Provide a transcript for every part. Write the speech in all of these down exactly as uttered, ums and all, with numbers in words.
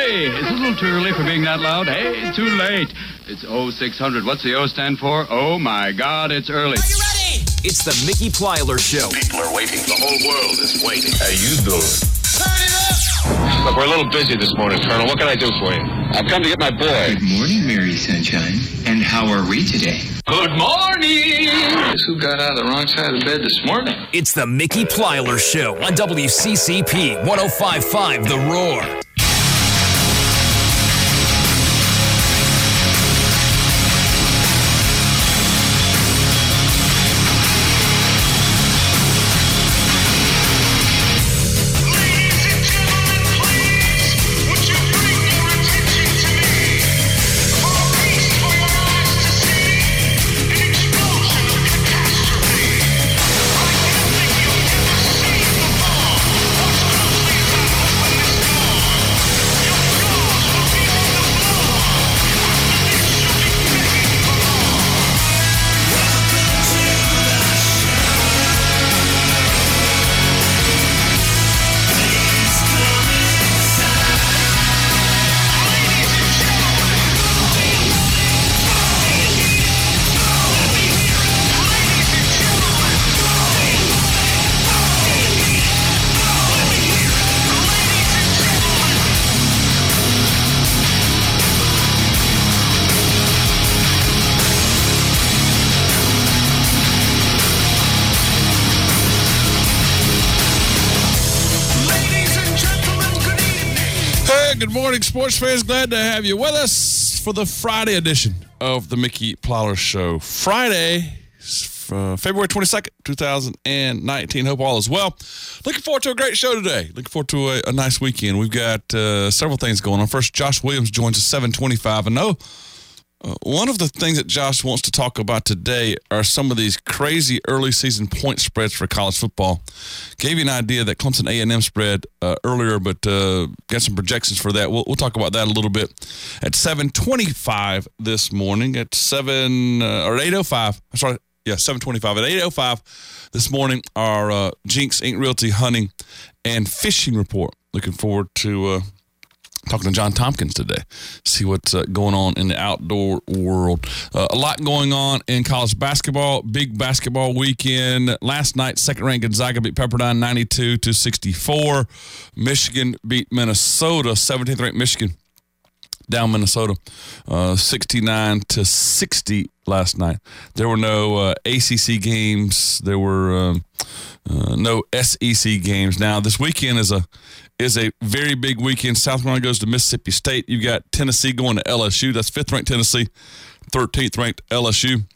Hey, it's a little too early for being that loud. Hey, too late. It's oh six hundred. What's the O stand for? Oh, my God, it's early. Are you ready? It's the Mickey Plyler Show. People are waiting. The whole world is waiting. How you doing? Turn it up! Look, we're a little busy this morning, Colonel. What can I do for you? I've come to get my boy. Good morning, Mary Sunshine. And how are we today? Good morning! Guess who got out of the wrong side of the bed this morning? It's the Mickey Plyler Show on W C C P one oh five point five The Roar. Good morning, sports fans. Glad to have you with us for the Friday edition of the Mickey Plyler Show. Friday, uh, February twenty-second, twenty nineteen. Hope all is well. Looking forward to a great show today. Looking forward to a, a nice weekend. We've got uh, several things going on. First, Josh Williams joins us seven twenty-five. And no, uh, one of the things that Josh wants to talk about today are some of these crazy early season point spreads for college football. Gave you an idea that Clemson A and M spread uh, earlier, but uh, got some projections for that. We'll, we'll talk about that a little bit at seven twenty-five this morning. At seven uh, or eight oh five. I'm sorry, yeah, seven twenty-five. At eight oh five this morning, our uh, Jinx Incorporated Realty Hunting and Fishing Report. Looking forward to uh, talking to John Tompkins today, see what's uh, going on in the outdoor world. Uh, a lot going on in college basketball. Big basketball weekend. Last night, second-ranked Gonzaga beat Pepperdine ninety-two to sixty-four. Michigan beat Minnesota, seventeenth-ranked Michigan, down Minnesota, uh, sixty-nine to sixty last night. There were no uh, A C C games. There were um, uh, no S E C games. Now, this weekend is a is a very big weekend. South Carolina goes to Mississippi State. You've got Tennessee going to L S U. That's fifth-ranked Tennessee, thirteenth-ranked L S U.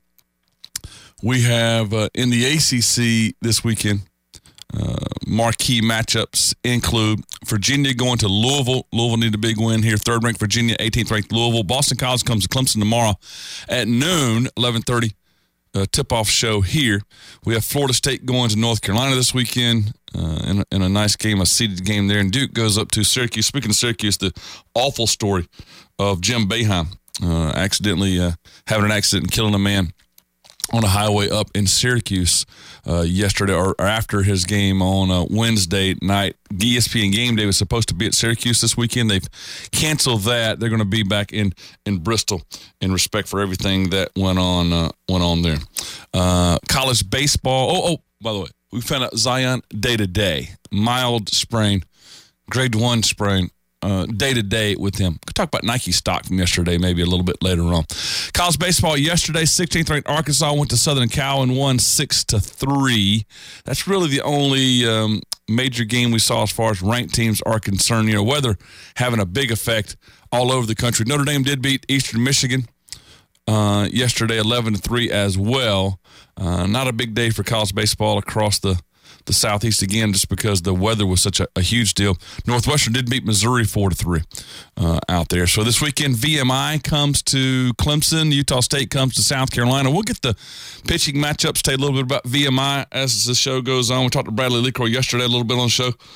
We have uh, in the A C C this weekend, uh, marquee matchups include Virginia going to Louisville. Louisville need a big win here. Third-ranked Virginia, eighteenth-ranked Louisville. Boston College comes to Clemson tomorrow at noon, eleven thirty. Uh, tip-off show here. We have Florida State going to North Carolina this weekend uh, in, a, in a nice game, a seeded game there. And Duke goes up to Syracuse. Speaking of Syracuse, the awful story of Jim Boeheim uh, accidentally uh, having an accident and killing a man on a highway up in Syracuse uh, yesterday or, or after his game on uh, Wednesday night. E S P N Game Day was supposed to be at Syracuse this weekend. They've canceled that. They're going to be back in, in Bristol in respect for everything that went on uh, went on there. Uh, college baseball. Oh, oh, by the way, we found out Zion day-to-day, mild sprain, grade one sprain. Uh, day-to-day with him. Could talk about Nike stock from yesterday, maybe a little bit later on. College baseball yesterday, sixteenth-ranked Arkansas went to Southern Cal and won six to three. That's really the only um, major game we saw as far as ranked teams are concerned. You know, weather having a big effect all over the country. Notre Dame did beat Eastern Michigan uh, yesterday, eleven to three as well. Uh, not a big day for college baseball across the the Southeast again, just because the weather was such a, a huge deal. Northwestern did beat Missouri four to three uh, out there. So this weekend, V M I comes to Clemson. Utah State comes to South Carolina. We'll get the pitching matchups, tell you a little bit about V M I as the show goes on. We talked to Bradley LeCroy yesterday a little bit on the show.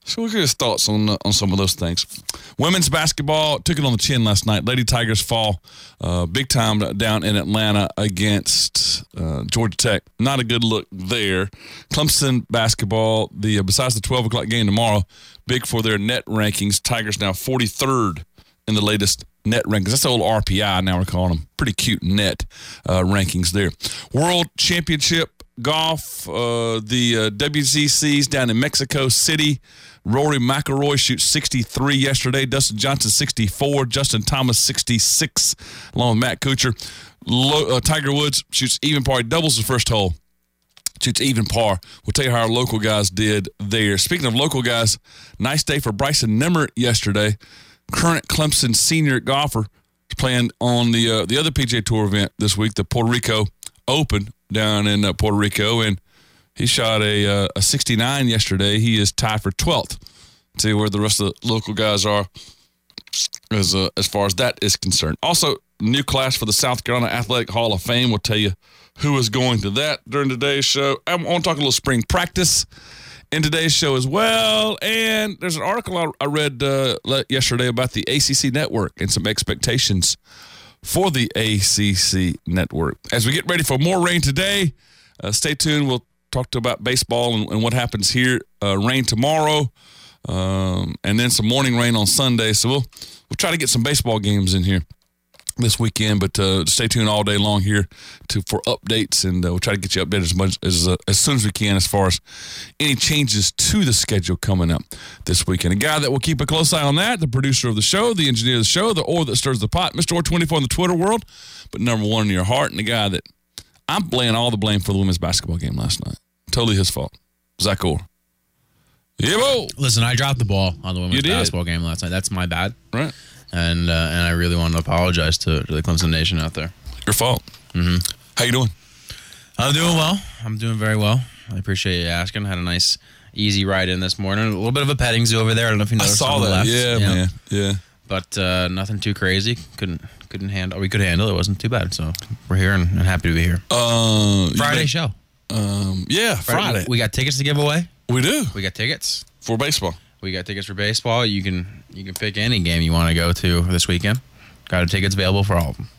So we'll get his thoughts on uh, on some of those things. Women's basketball took it on the chin last night. Lady Tigers fall uh, big time down in Atlanta against uh, Georgia Tech. Not a good look there. Clemson basketball, the uh, besides the twelve o'clock game tomorrow, big for their net rankings. Tigers now forty-third in the latest net rankings. That's the old R P I now we're calling them. Pretty cute net uh, rankings there. World Championship golf, uh, the uh, W C Cs down in Mexico City. Rory McIlroy shoots sixty-three yesterday. Dustin Johnson sixty-four. Justin Thomas sixty-six, along with Matt Kuchar. Lo- uh, Tiger Woods shoots even par. He doubles the first hole. Shoots even par. We'll tell you how our local guys did there. Speaking of local guys, nice day for Bryson Nemmert yesterday. Current Clemson senior golfer is playing on the uh, the other P G A Tour event this week, the Puerto Rico Open down in uh, Puerto Rico, and he shot a uh, a sixty-nine yesterday. He is tied for twelfth. See where the rest of the local guys are as uh, as far as that is concerned. Also, new class for the South Carolina Athletic Hall of Fame. We'll tell you who is going to that during today's show. I want to talk a little spring practice in today's show as well. And there's an article I, I read uh, yesterday about the A C C Network and some expectations for the A C C Network. As we get ready for more rain today, uh, stay tuned. We'll talk to about baseball and, and what happens here. Uh, rain tomorrow, um, and then some morning rain on Sunday. So we'll we'll try to get some baseball games in here this weekend. But uh, stay tuned all day long here to for updates, and uh, we'll try to get you updated as much as uh, as soon as we can as far as any changes to the schedule coming up this weekend. A guy that will keep a close eye on that, the producer of the show, the engineer of the show, the oar that stirs the pot, Mister Orr twenty-four in the Twitter world, but number one in your heart, and the guy that I'm laying all the blame for the women's basketball game last night. Totally his fault. Zach Orr. Yeah, bo. Listen, I dropped the ball on the women's basketball game last night. That's my bad. Right. And uh, and I really want to apologize to, to the Clemson Nation out there. Your fault. Mm-hmm. How you doing? I'm doing well. I'm doing very well. I appreciate you asking. Had a nice, easy ride in this morning. A little bit of a petting zoo over there. I don't know if you noticed. I saw on the that. left. Yeah, yeah, man. Yeah. But uh, nothing too crazy. Couldn't couldn't handle. We could handle it. It wasn't too bad. So we're here and, and happy to be here. Uh, Friday made, show. Um, yeah, Friday. Friday. We got tickets to give away. We do. We got tickets for baseball. We got tickets for baseball. You can you can pick any game you want to go to this weekend. Got tickets available for all of them.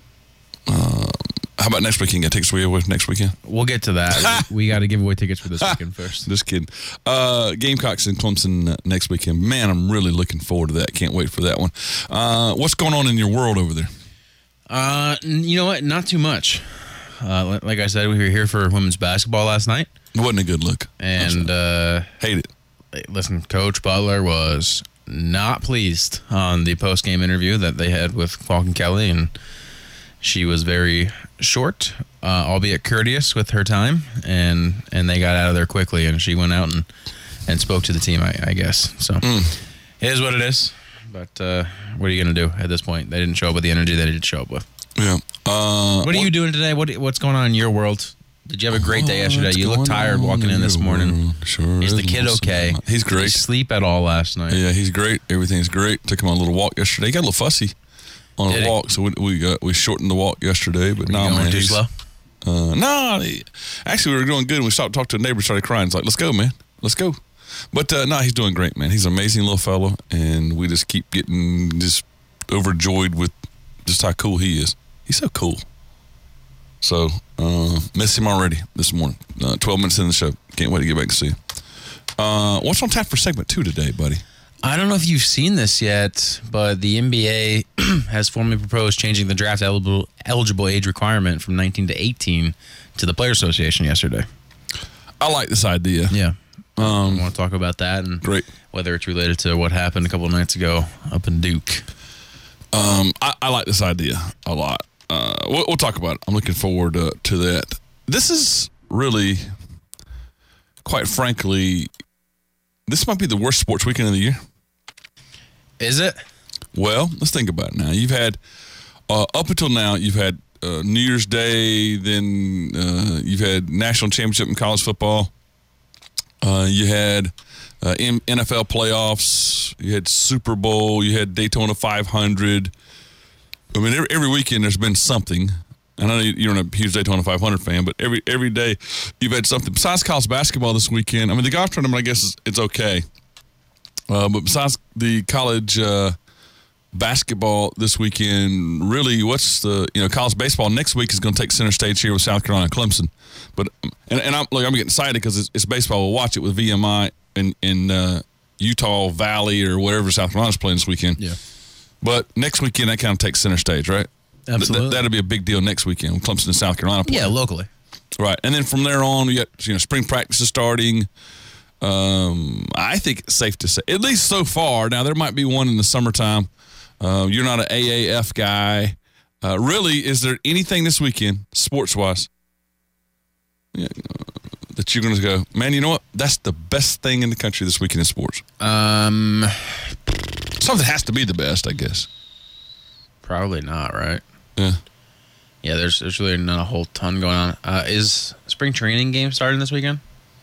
Um, how about next weekend? Got tickets for you next weekend? We'll get to that. we we got to give away tickets for this weekend first. Just kidding. Uh, Gamecocks and Clemson uh, next weekend. Man, I'm really looking forward to that. Can't wait for that one. Uh, what's going on in your world over there? Uh, you know what? Not too much. Uh, like I said, we were here for women's basketball last night. It wasn't a good look. And uh, hate it. Listen, Coach Butler was not pleased on the post-game interview that they had with Falcon Kelly, and she was very short, uh, albeit courteous with her time, and and they got out of there quickly, and she went out and, and spoke to the team, I, I guess. So mm. It is what it is, but uh, what are you going to do at this point? They didn't show up with the energy they did show up with. Yeah. Uh, what are what, you doing today? What What's going on in your world? Did you have a great day yesterday? You look tired walking in this morning. Sure. Is the kid okay? He's great. Did he sleep at all last night? Yeah, he's great. Everything's great. Took him on a little walk yesterday. He got a little fussy on Did a he? walk, so we we, got, we shortened the walk yesterday. But no, you going man, too he's slow. Uh, no, he, actually, we were doing good. And we stopped talking to a neighbor, started crying. It's like, let's go, man, let's go. But uh, no, he's doing great, man. He's an amazing little fellow, and we just keep getting just overjoyed with just how cool he is. He's so cool. So, uh, miss him already this morning. Uh, twelve minutes in the show. Can't wait to get back and see him. Uh, what's on tap for segment two today, buddy? I don't know if you've seen this yet, but the N B A has formally proposed changing the draft eligible, eligible age requirement from nineteen to eighteen to the Players Association yesterday. I like this idea. Yeah. Um, I want to talk about that and great. whether it's related to what happened a couple of nights ago up in Duke. Um, I, I like this idea a lot. Uh, we'll, we'll talk about it. I'm looking forward uh, to that. This is really, quite frankly, this might be the worst sports weekend of the year. Is it? Well, let's think about it now. You've had, uh, up until now, you've had uh, New Year's Day, then uh, you've had national championship in college football. Uh, you had uh, N F L playoffs. You had Super Bowl. You had Daytona five hundred. I mean, every, every weekend there's been something. I know you're not a huge Daytona five hundred fan, but every every day you've had something. Besides college basketball this weekend, I mean, the golf tournament, I guess, is, it's okay. Uh, but besides the college uh, basketball this weekend, really, what's the you know college baseball next week is going to take center stage here with South Carolina and Clemson. But and, and I'm look, I'm getting excited because it's, it's baseball. We'll watch it with V M I in in uh, Utah Valley or whatever South Carolina's playing this weekend. Yeah. But next weekend that kind of takes center stage, right? Absolutely. Th- that'll be a big deal next weekend when Clemson and South Carolina play. Yeah, locally. Right, and then from there on, we got you know spring practices starting. Um, I think it's safe to say, at least so far. Now there might be one in the summertime. Uh, you're not an A A F guy. Uh, really, is there anything this weekend, sports-wise, yeah, uh, that you're going to go, man, you know what? That's the best thing in the country this weekend in sports. Um, Something has to be the best, I guess. Probably not, right? Yeah. Yeah, there's there's really not a whole ton going on. Uh, is spring training game starting this weekend?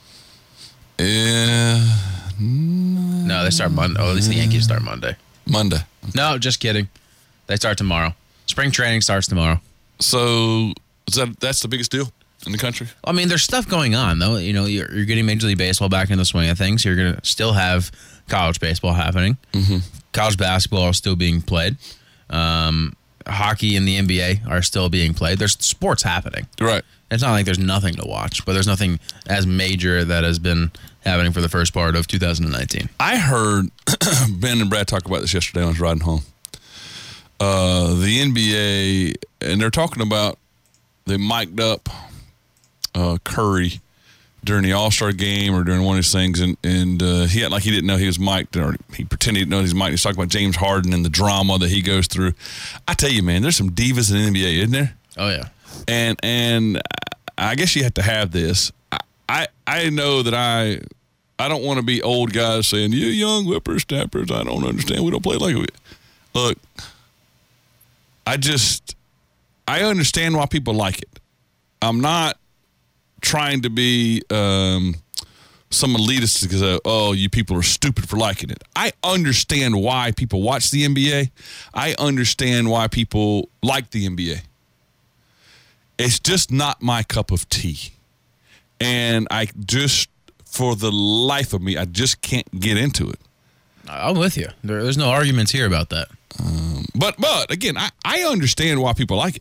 Yeah. No, they start Monday. Oh, at least the Yankees start Monday. Monday. No, just kidding. They start tomorrow. Spring training starts tomorrow. So is that that's the biggest deal in the country? I mean, there's stuff going on, though. You know, you're, you're getting Major League Baseball back in the swing of things. You're going to still have college baseball happening. Mm-hmm. College basketball is still being played. Um, hockey and the N B A are still being played. There's sports happening. Right. It's not like there's nothing to watch, but there's nothing as major that has been happening for the first part of two thousand nineteen. I heard Ben and Brad talk about this yesterday when I was riding home. Uh, the N B A, and they're talking about they mic'd up uh, Curry during the All-Star game or during one of these things, and, and uh, he had like he didn't know he was mic'd, or he pretended he didn't know he was mic'd. He's talking about James Harden and the drama that he goes through. I tell you, man, there's some divas in the N B A, isn't there? Oh, yeah. And and I guess you have to have this. I I, I know that I I don't want to be old guys saying, you young whippersnappers, I don't understand. We don't play like we. Look, I just, I understand why people like it. I'm not trying to be um, some elitist because, uh, oh, you people are stupid for liking it. I understand why people watch the N B A. I understand why people like the N B A. It's just not my cup of tea. And I just, for the life of me, I just can't get into it. I'm with you. There, there's no arguments here about that. Um, but, but again, I, I understand why people like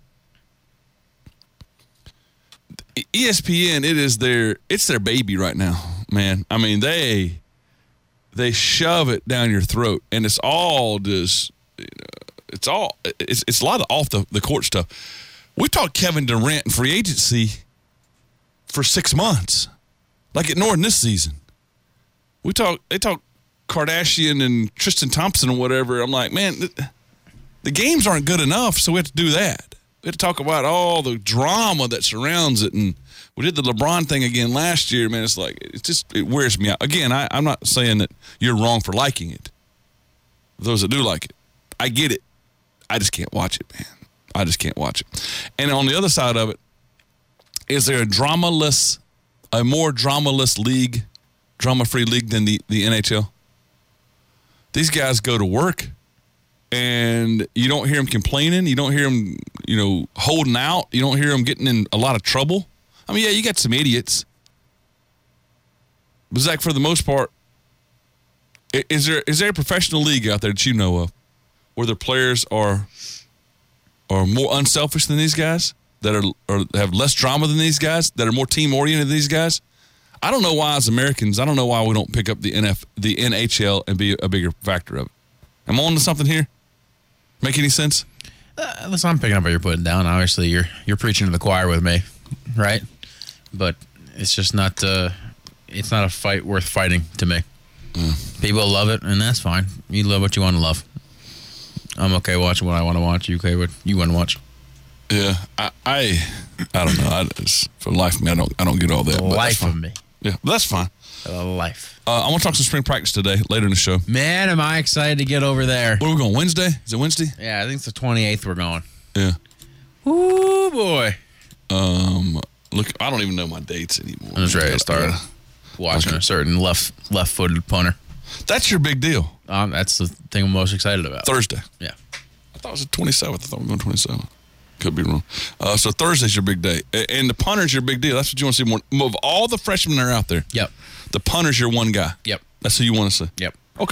it. E S P N, it is their, it's their baby right now, man. I mean, they, they shove it down your throat, and it's all just, you know, it's all, it's, it's a lot of off the, the court stuff. We talked Kevin Durant in free agency for six months, like at Norton this season. We talk, they talk Kardashian and Tristan Thompson or whatever. I'm like, man, the, the games aren't good enough, so we have to do that. We have to talk about all the drama that surrounds it, and we did the LeBron thing again last year. Man, it's like it just it wears me out. Again, I, I'm not saying that you're wrong for liking it. Those that do like it, I get it. I just can't watch it, man. I just can't watch it. And on the other side of it, is there a dramaless, a more dramaless league, drama-free league than the, the N H L? These guys go to work, and you don't hear them complaining. You don't hear them, you know, holding out. You don't hear them getting in a lot of trouble. I mean, yeah, you got some idiots. But, Zach, for the most part, is there is there a professional league out there that you know of where the players are are more unselfish than these guys, that are or have less drama than these guys, that are more team-oriented than these guys? I don't know why, as Americans, I don't know why we don't pick up the N F, the N H L and be a bigger factor of it. Am I on to something here? Make any sense? Uh, listen, I'm picking up what you're putting down. Obviously, you're you're preaching to the choir with me, right? But it's just not uh, it's not a fight worth fighting to me. Mm. People love it, and that's fine. You love what you want to love. I'm okay watching what I want to watch. You okay what you want to watch? Yeah, I I, I don't know. I just, for the life of me, I don't I don't get all that. The life of me. Yeah, but that's fine. A life. Uh, I want to talk some spring practice today, later in the show. Man, am I excited to get over there. Where are we going, Wednesday? Is it Wednesday? Yeah, I think it's the twenty-eighth we're going. Yeah. Ooh, boy. Um, look, I don't even know my dates anymore. I'm just ready to start Yeah. watching Okay. a certain left, left-footed punter. That's your big deal. Um, that's the thing I'm most excited about. Thursday. Yeah. I thought it was the twenty-seventh. I thought we were going twenty-seventh. Could be wrong. Uh, so Thursday's your big day. A- And the punter's your big deal. That's what you want to see more. Of all the freshmen that are out there, Yep. the punter's your one guy. Yep. That's who you want to see. Yep. Okay.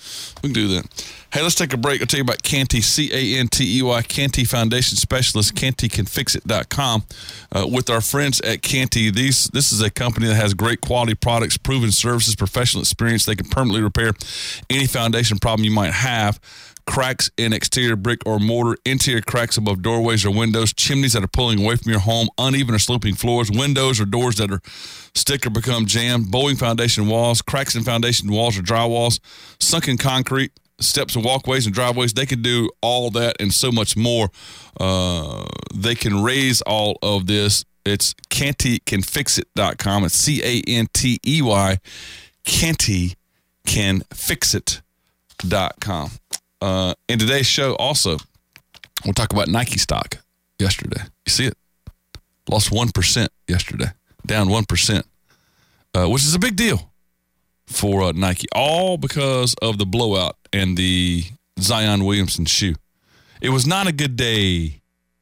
We can do that. Hey, let's take a break. I'll tell you about Canty, C A N T E Y, Canty Foundation Specialist, canty can fix it dot com. Uh, with our friends at Canty, these, this is a company that has great quality products, proven services, professional experience. They can permanently repair any foundation problem you might have. Cracks in exterior brick or mortar, interior cracks above doorways or windows, chimneys that are pulling away from your home, uneven or sloping floors, windows or doors that are stick or become jammed, bowing foundation walls, cracks in foundation walls or drywalls, sunken concrete, steps and walkways and driveways. They can do all that and so much more. Uh, they can raise all of this. It's canty can fix it dot com. It's C A N T E Y, canty can fix it dot com. Uh, in today's show, also, we'll talk about Nike stock yesterday. You see it? Lost one percent yesterday, down one percent, uh, which is a big deal for uh, Nike, all because of the blowout and the Zion Williamson shoe. It was not a good day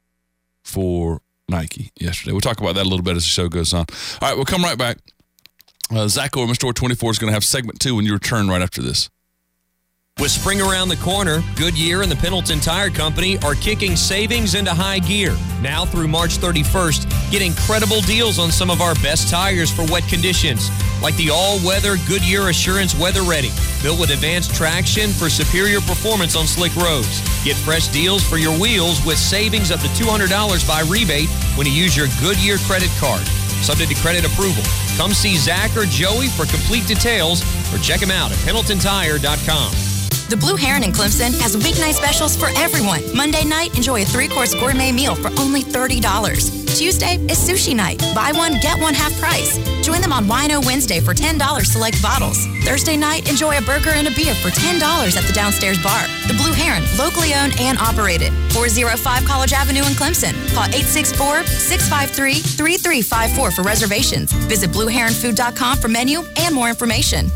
for Nike yesterday. We'll talk about that a little bit as the show goes on. All right, we'll come right back. Uh, Zach Orman, Store twenty-four, is going to have segment two when you return right after this. With spring around the corner, Goodyear and the Pendleton Tire Company are kicking savings into high gear. Now through March thirty-first, get incredible deals on some of our best tires for wet conditions, like the all-weather Goodyear Assurance Weather Ready, built with advanced traction for superior performance on slick roads. Get fresh deals for your wheels with savings up to two hundred dollars by rebate when you use your Goodyear credit card. Subject to credit approval. Come see Zach or Joey for complete details or check them out at pendleton tire dot com. The Blue Heron in Clemson has weeknight specials for everyone. Monday night, enjoy a three-course gourmet meal for only thirty dollars. Tuesday is sushi night. Buy one, get one half price. Join them on Wino Wednesday for ten dollars select bottles. Thursday night, enjoy a burger and a beer for ten dollars at the downstairs bar. The Blue Heron, locally owned and operated. four oh five College Avenue in Clemson. Call eight six four, six five three, three three five four for reservations. Visit blue heron food dot com for menu and more information.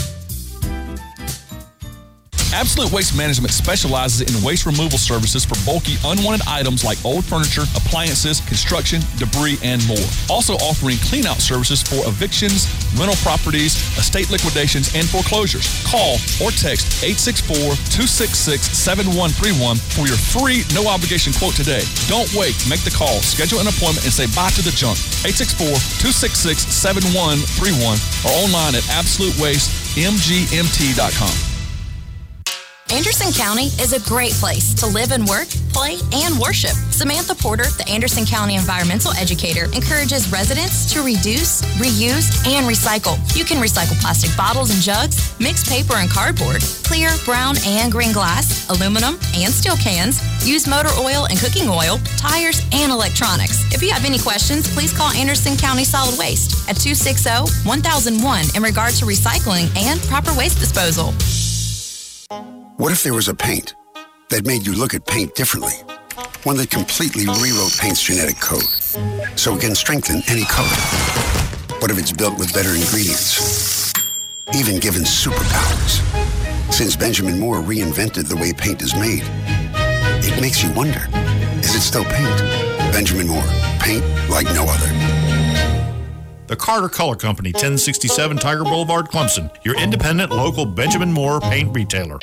Absolute Waste Management specializes in waste removal services for bulky, unwanted items like old furniture, appliances, construction, debris, and more. Also offering clean-out services for evictions, rental properties, estate liquidations, and foreclosures. Call or text eight six four, two six six, seven one three one for your free, no-obligation quote today. Don't wait. Make the call. Schedule an appointment and say bye to the junk. eight six four, two six six, seven one three one or online at absolute waste m g m t dot com. Anderson County is a great place to live and work, play, and worship. Samantha Porter, the Anderson County environmental educator, encourages residents to reduce, reuse, and recycle. You can recycle plastic bottles and jugs, mixed paper and cardboard, clear, brown, and green glass, aluminum, and steel cans, used motor oil and cooking oil, tires, and electronics. If you have any questions, please call Anderson County Solid Waste at two six zero, one thousand one in regard to recycling and proper waste disposal. What if there was a paint that made you look at paint differently? One that completely rewrote paint's genetic code, so it can strengthen any color. What if it's built with better ingredients, even given superpowers? Since Benjamin Moore reinvented the way paint is made, it makes you wonder, is it still paint? Benjamin Moore, paint like no other. The Carter Color Company, ten sixty-seven Tiger Boulevard, Clemson, your independent local Benjamin Moore paint retailer.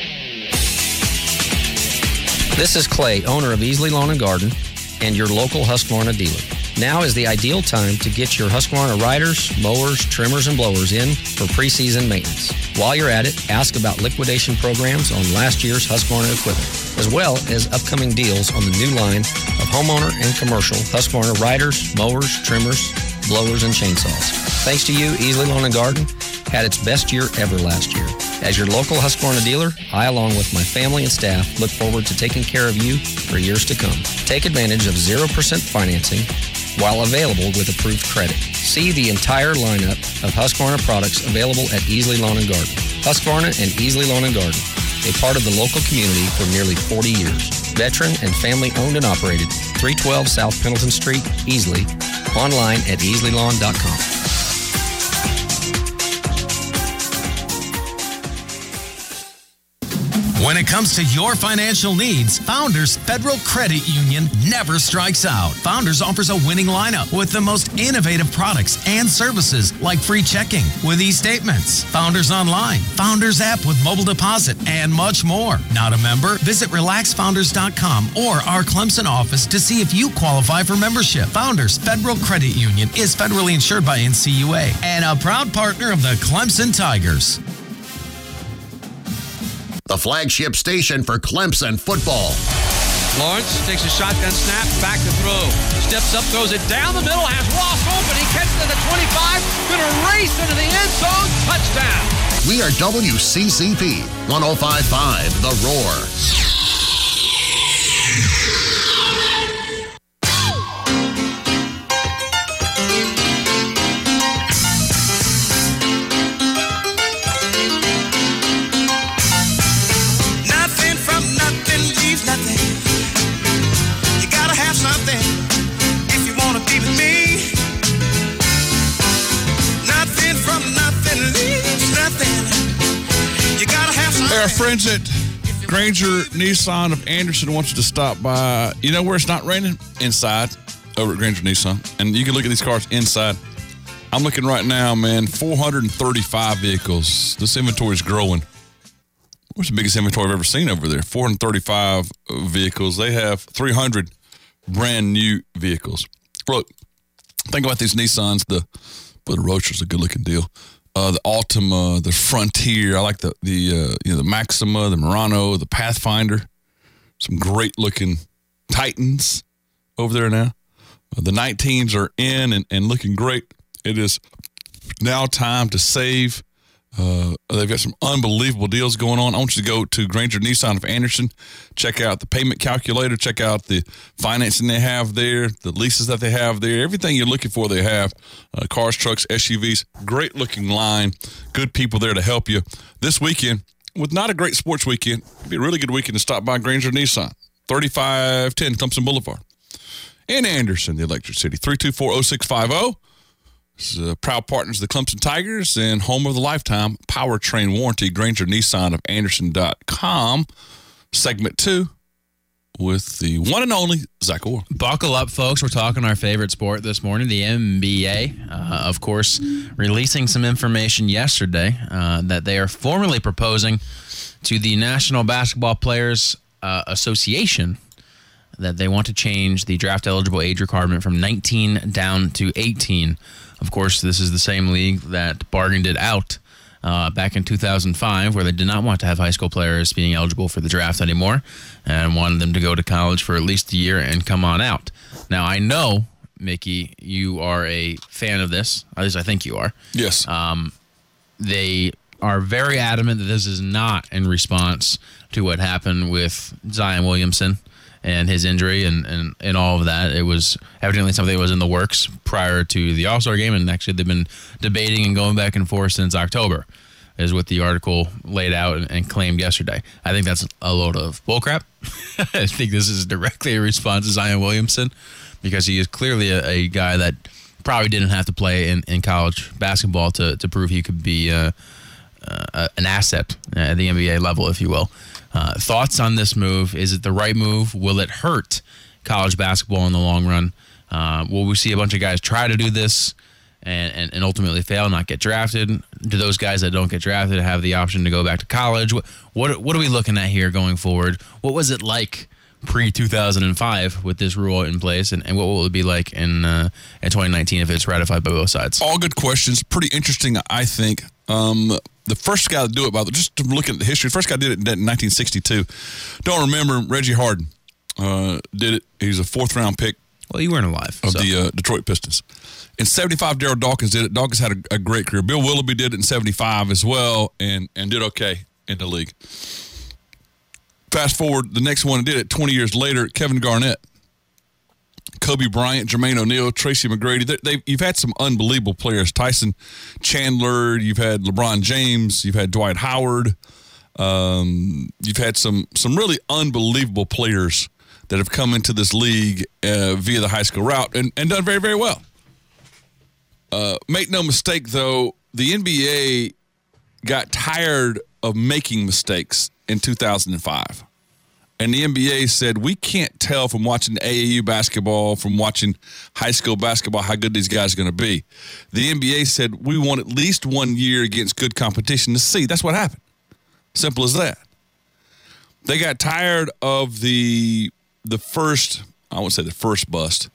This is Clay, owner of Easley Lawn and Garden, and your local Husqvarna dealer. Now is the ideal time to get your Husqvarna riders, mowers, trimmers, and blowers in for preseason maintenance. While you're at it, ask about liquidation programs on last year's Husqvarna equipment, as well as upcoming deals on the new line of homeowner and commercial Husqvarna riders, mowers, trimmers, blowers, and chainsaws. Thanks to you, Easley Lawn and Garden had its best year ever last year. As your local Husqvarna dealer, I, along with my family and staff, look forward to taking care of you for years to come. Take advantage of zero percent financing while available with approved credit. See the entire lineup of Husqvarna products available at Easley Lawn and Garden. Husqvarna and Easley Lawn and Garden, a part of the local community for nearly forty years. Veteran and family owned and operated, three twelve South Pendleton Street, Easley. Online at easley lawn dot com. When it comes to your financial needs, Founders Federal Credit Union never strikes out. Founders offers a winning lineup with the most innovative products and services like free checking with e-statements, Founders Online, Founders app with mobile deposit, and much more. Not a member? Visit relax founders dot com or our Clemson office to see if you qualify for membership. Founders Federal Credit Union is federally insured by N C U A and a proud partner of the Clemson Tigers. The flagship station for Clemson football. Lawrence takes a shotgun snap, back to throw. Steps up, throws it down the middle, has Ross open. He catches it at the twenty-five, gonna race into the end zone, touchdown. We are W C C P one oh five point five, The Roar. Our friends at Granger Nissan of Anderson wants you to stop by. You know where it's not raining? Inside, over at Granger Nissan. And you can look at these cars inside. I'm looking right now, man, four hundred thirty-five vehicles. This inventory is growing. What's the biggest inventory I've ever seen over there? four hundred thirty-five vehicles. They have three hundred brand new vehicles. Look, think about these Nissans. The, well, the Roadster's a good-looking deal. Uh, the Altima, the Frontier. I like the the uh, you know the Maxima, the Murano, the Pathfinder. Some great looking Titans over there now. Uh, the nineteens are in and, and looking great. It is now time to save. Uh, they've got some unbelievable deals going on. I want you to go to Granger Nissan of Anderson. Check out the payment calculator. Check out the financing they have there, the leases that they have there. Everything you're looking for, they have. Uh, cars, trucks, S U Vs. Great looking line. Good people there to help you. This weekend, with not a great sports weekend, it'd be a really good weekend to stop by Granger Nissan. thirty-five ten Thompson Boulevard. In Anderson, the Electric City. three two four, oh six five oh. This is, uh, proud partners of the Clemson Tigers and home of the lifetime powertrain warranty, Granger Nissan of Anderson dot com. Segment two with the one and only Zach Orr. Buckle up, folks. We're talking our favorite sport this morning, the N B A. Uh, of course, releasing some information yesterday uh, that they are formally proposing to the National Basketball Players uh, Association that they want to change the draft-eligible age requirement from nineteen down to eighteen. Of course, this is the same league that bargained it out uh, back in two thousand five, where they did not want to have high school players being eligible for the draft anymore and wanted them to go to college for at least a year and come on out. Now, I know, Mickey, you are a fan of this. At least I think you are. Yes. Um, they are very adamant that this is not in response to what happened with Zion Williamson and his injury and, and, and all of that. It was evidently something that was in the works prior to the All-Star game, and actually they've been debating and going back and forth since October, is what the article laid out and, and claimed yesterday. I think that's a load of bullcrap. I think this is directly a response to Zion Williamson, because he is clearly a, a guy that probably didn't have to play in, in college basketball to, to prove he could be uh, uh, an asset at the N B A level, if you will. Uh, thoughts on this move? Is it the right move? Will it hurt college basketball in the long run? Uh, will we see a bunch of guys try to do this and, and, and ultimately fail, not get drafted? Do those guys that don't get drafted have the option to go back to college? What what, what are we looking at here going forward? What was it like pre two thousand five with this rule in place, and, and what will it be like in, uh, in twenty nineteen if it's ratified by both sides? All good questions. Pretty interesting, I think. Um, the first guy to do it, by the just to look at the history, the first guy did it in nineteen sixty-two. Don't remember, Reggie Harden uh, did it. He's a fourth-round pick. Well, you weren't alive. Of so. the uh, Detroit Pistons. In seventy-five, Daryl Dawkins did it. Dawkins had a, a great career. Bill Willoughby did it in seventy-five as well, and, and did okay in the league. Fast forward, the next one did it twenty years later, Kevin Garnett, Kobe Bryant, Jermaine O'Neal, Tracy McGrady. They, they, you've had some unbelievable players. Tyson Chandler, you've had LeBron James, you've had Dwight Howard. Um, you've had some some really unbelievable players that have come into this league uh, via the high school route and, and done very, very well. Uh, make no mistake, though, the N B A got tired of making mistakes in two thousand five. And the N B A said, we can't tell from watching A A U basketball, from watching high school basketball, how good these guys are going to be. The N B A said, we want at least one year against good competition to see. That's what happened. Simple as that. They got tired of the the first, I won't say the first bust,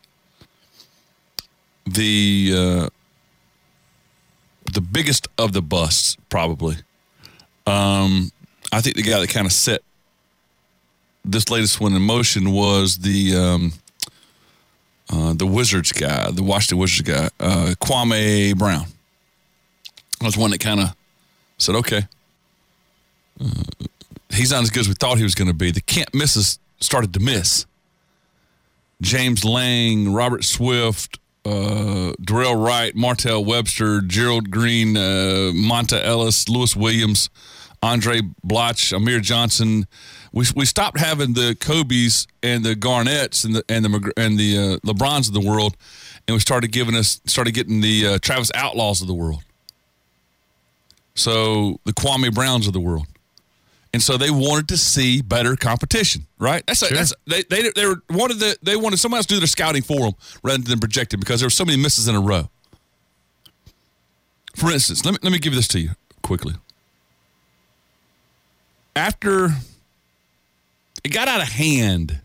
the uh, the biggest of the busts, probably. Um, I think the guy that kind of set this latest one in motion was the um, uh, the Wizards guy, the Washington Wizards guy, uh, Kwame Brown. Was one that kind of said, okay, uh, he's not as good as we thought he was going to be. The can't misses started to miss. James Lang, Robert Swift, uh, Darrell Wright, Martell Webster, Gerald Green, uh, Monta Ellis, Lewis Williams, Andre Bloch, Amir Johnson. We we stopped having the Kobe's and the Garnetts and the and the and the uh, LeBrons of the world, and we started giving us started getting the uh, Travis Outlaws of the world. So the Kwame Browns of the world, and so they wanted to see better competition, right? That's, sure. that's they they they were, wanted the, they wanted someone else to do their scouting for them rather than projecting because there were so many misses in a row. For instance, let me let me give this to you quickly. After it got out of hand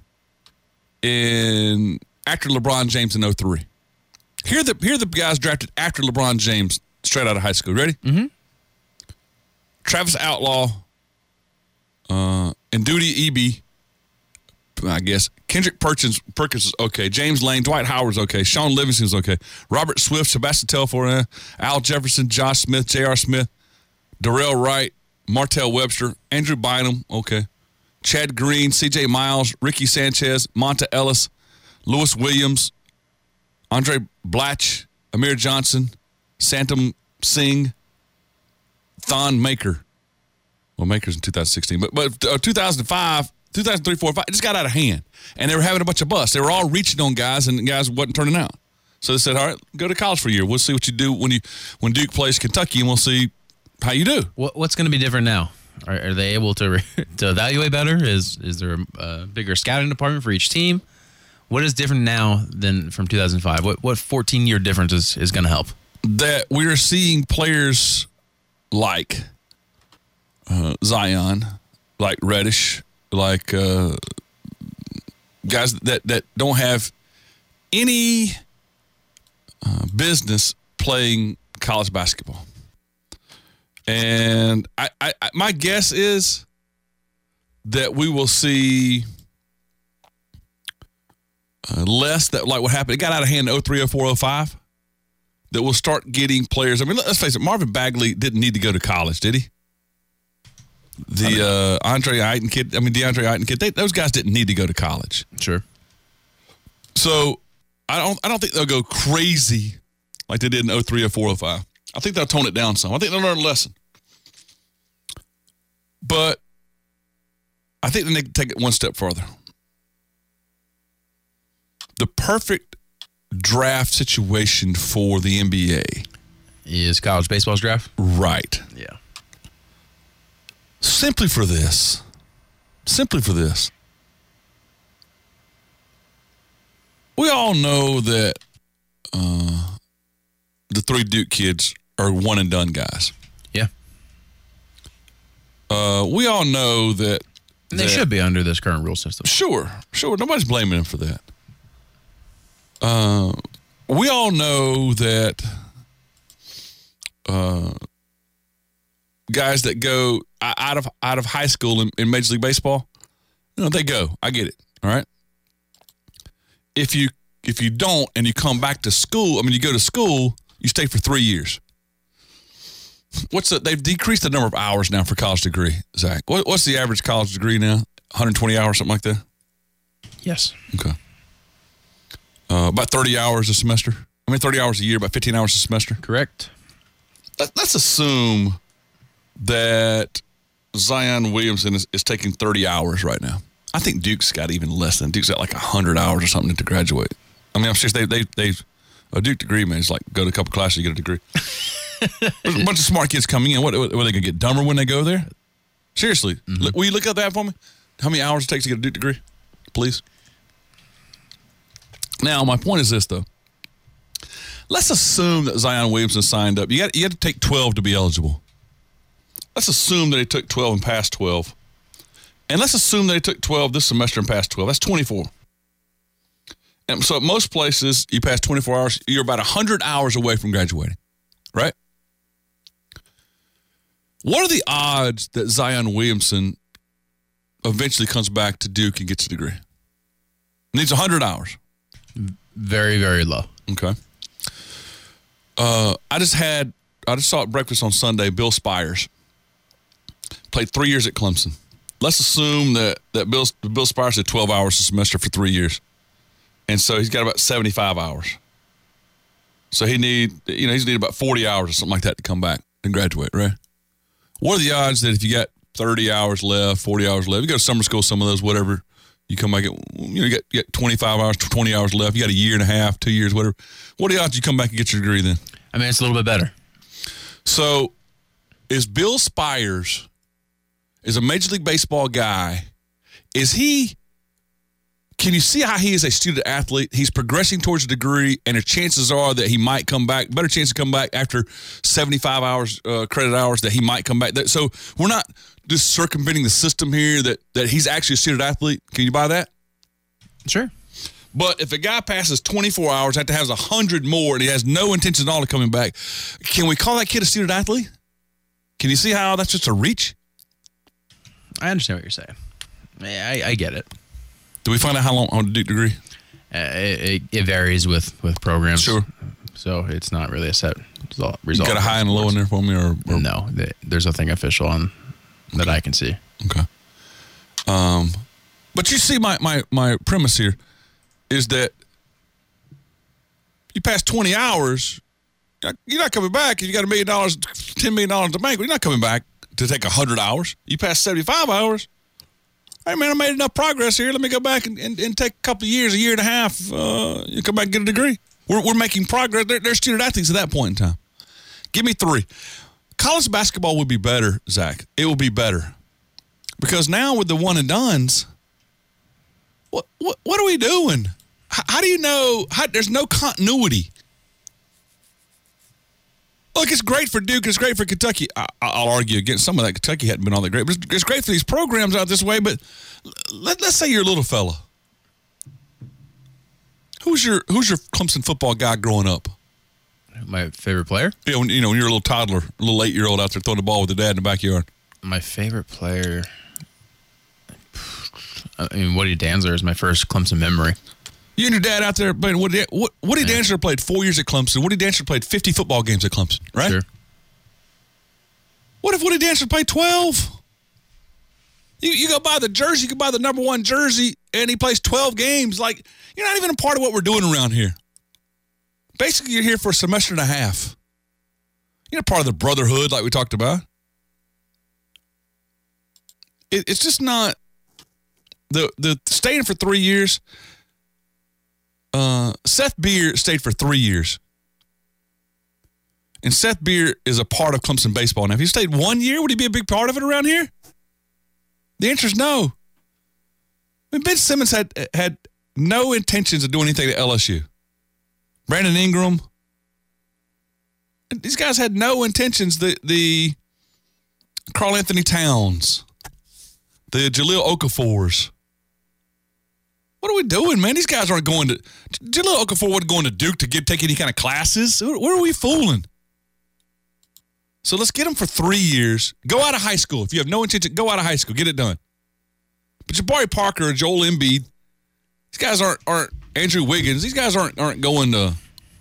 in after LeBron James in oh three. Here are the here are the guys drafted after LeBron James straight out of high school. Ready? Mm-hmm. Travis Outlaw, uh, and Ndudi Ebe, I guess. Kendrick Perkins, Perkins is okay. James Lane, Dwight Howard's okay. Sean Livingston's okay. Robert Swift, Sebastian Telfair, Al Jefferson, Josh Smith, J R. Smith, Darrell Wright, Martell Webster, Andrew Bynum, okay. Chad Green, C J Miles, Ricky Sanchez, Monta Ellis, Lewis Williams, Andre Bloch, Amir Johnson, Santam Singh, Thon Maker. Well, Maker's in two thousand sixteen, but but uh, two thousand five, two thousand three, four, five, it just got out of hand, and they were having a bunch of busts. They were all reaching on guys, and guys wasn't turning out. So they said, "All right, go to college for a year. We'll see what you do when you when Duke plays Kentucky, and we'll see how you do." What, what's going to be different now? Are, are they able to to evaluate better? Is is there a bigger scouting department for each team? What is different now than from two thousand five? What what fourteen year difference is, is going to help? That we are seeing players like uh, Zion, like Reddish, like uh, guys that, that don't have any uh, business playing college basketball. And I, I, I, my guess is that we will see uh, less that like what happened. It got out of hand in oh three, oh four, oh five. That we'll start getting players. I mean, let's face it, Marvin Bagley didn't need to go to college, did he? The uh, Andre Ayton kid, I mean, DeAndre Ayton kid, they, those guys didn't need to go to college. Sure. So I don't I don't think they'll go crazy like they did in oh three, oh four, oh five. I think they'll tone it down some. I think they'll learn a lesson. But I think they need to take it one step further. The perfect draft situation for the N B A is college baseball's draft? Right. Yeah. Simply for this. Simply for this. We all know that uh, the three Duke kids are one and done guys. Yeah. Uh, we all know that, and they that, should be under this current rule system. Sure, sure. Nobody's blaming them for that. Uh, we all know that uh, guys that go out of out of high school in, in Major League Baseball, you know, they go. I get it. All right. If you if you don't and you come back to school, I mean, you go to school, you stay for three years. What's the, they've decreased the number of hours now for college degree, Zach. What, what's the average college degree now? one hundred twenty hours, something like that? Yes. Okay. Uh, about thirty hours a semester. I mean, thirty hours a year, about fifteen hours a semester. Correct. Let, let's assume that Zion Williamson is, is taking thirty hours right now. I think Duke's got even less than Duke's got like one hundred hours or something to graduate. I mean, I'm sure they they they a Duke degree, man, is like go to a couple classes, you get a degree. There's a bunch of smart kids coming in. What, what are they going to get dumber when they go there? Seriously. Mm-hmm. Look, will you look up that for me? How many hours it takes to get a Duke degree? Please. Now, my point is this, though. Let's assume that Zion Williamson signed up. You got you had to take twelve to be eligible. Let's assume that he took twelve and passed twelve. And let's assume that he took twelve this semester and passed twelve. That's twenty-four. And so at most places, you pass twenty-four hours, you're about one hundred hours away from graduating, right? What are the odds that Zion Williamson eventually comes back to Duke and gets a degree? Needs one hundred hours. Very, very low. Okay. Uh, I just had, I just saw at breakfast on Sunday, Bill Spires. Played three years at Clemson. Let's assume that, that Bill, Bill Spires did twelve hours a semester for three years. And so he's got about seventy-five hours. So he need, you know, he's need about forty hours or something like that to come back and graduate, right? What are the odds that if you got thirty hours left, forty hours left, you go to summer school, some of those, whatever, you come back, at, you know, you got, you got twenty-five hours, twenty hours left, you got a year and a half, two years, whatever. What are the odds you come back and get your degree then? I mean, it's a little bit better. So is Bill Spires, is a Major League Baseball guy, is he, can you see how he is a student athlete? He's progressing towards a degree, and the chances are that he might come back, better chance to come back after seventy-five hours, uh, credit hours, that he might come back. So we're not just circumventing the system here that, that he's actually a student athlete. Can you buy that? Sure. But if a guy passes twenty-four hours, after has one hundred more, and he has no intention at all of coming back, can we call that kid a student athlete? Can you see how that's just a reach? I understand what you're saying. I, I get it. Do we find out how long on a Duke degree? Uh, it, it varies with, with programs. Sure. So it's not really a set result. You got a high and a low in there for me? or, or? No, there's nothing official on that okay. I can see. Okay. Um, but you see my, my, my premise here is that you pass twenty hours, you're not coming back. If you got a million dollars, ten million dollars in the bank, you're not coming back to take one hundred hours. You pass seventy-five hours. Hey, man, I made enough progress here. Let me go back and, and, and take a couple of years, a year and a half. Uh, you come back and get a degree. We're, we're making progress. They're, they're student athletes at that point in time. Give me three. College basketball would be better, Zach. It will be better. Because now with the one and dones, what what, what are we doing? How, how do you know? How, there's no continuity. Look, it's great for Duke. It's great for Kentucky. I, I'll argue against some of that. Kentucky hadn't been all that great. But it's, it's great for these programs out this way. But let, let's say you're a little fella. Who's your Who's your Clemson football guy growing up? My favorite player? Yeah, when, you know, when you're a little toddler, a little eight-year-old out there throwing the ball with the dad in the backyard. My favorite player, I mean, Woody Dantzler is my first Clemson memory. You and your dad out there, but Woody, Woody yeah. Dantzler played four years at Clemson. Woody Dantzler played fifty football games at Clemson, right? Sure. What if Woody Dantzler played twelve? You you go buy the jersey, you can buy the number one jersey, and he plays twelve games. Like, you're not even a part of what we're doing around here. Basically, you're here for a semester and a half. You're not part of the brotherhood like we talked about. It, it's just not the the staying for three years. Uh, Seth Beer stayed for three years. And Seth Beer is a part of Clemson baseball. Now, if he stayed one year, would he be a big part of it around here? The answer is no. I mean, Ben Simmons had had no intentions of doing anything to L S U. Brandon Ingram. These guys had no intentions. The, the Karl Anthony Towns. The Jahlil Okafors. What are we doing, man? These guys aren't going to – Jahlil Okafor wasn't going to Duke to get take any kind of classes. Where are we fooling? So let's get them for three years. Go out of high school. If you have no intention, go out of high school. Get it done. But Jabari Parker and Joel Embiid, these guys aren't aren't Andrew Wiggins. These guys aren't aren't going to